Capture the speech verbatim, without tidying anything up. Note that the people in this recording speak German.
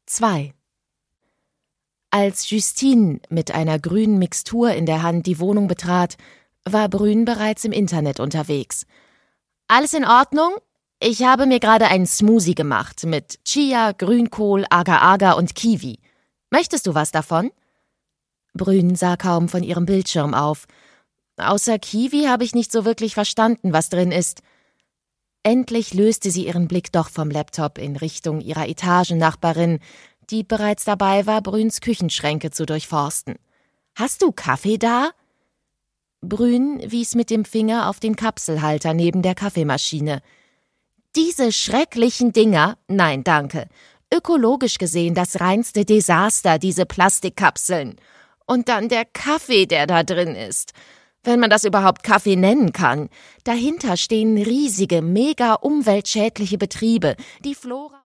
zwei. Als Justine mit einer grünen Mixtur in der Hand die Wohnung betrat, war Brün bereits im Internet unterwegs. »Alles in Ordnung? Ich habe mir gerade einen Smoothie gemacht mit Chia, Grünkohl, Agar-Agar und Kiwi. Möchtest du was davon?« Brün sah kaum von ihrem Bildschirm auf. Außer Kiwi habe ich nicht so wirklich verstanden, was drin ist. Endlich löste sie ihren Blick doch vom Laptop in Richtung ihrer Etagennachbarin, die bereits dabei war, Brüns Küchenschränke zu durchforsten. »Hast du Kaffee da?« Brün wies mit dem Finger auf den Kapselhalter neben der Kaffeemaschine. »Diese schrecklichen Dinger? Nein, danke. Ökologisch gesehen das reinste Desaster, diese Plastikkapseln. Und dann der Kaffee, der da drin ist. Wenn man das überhaupt Kaffee nennen kann. Dahinter stehen riesige, mega umweltschädliche Betriebe, die Flora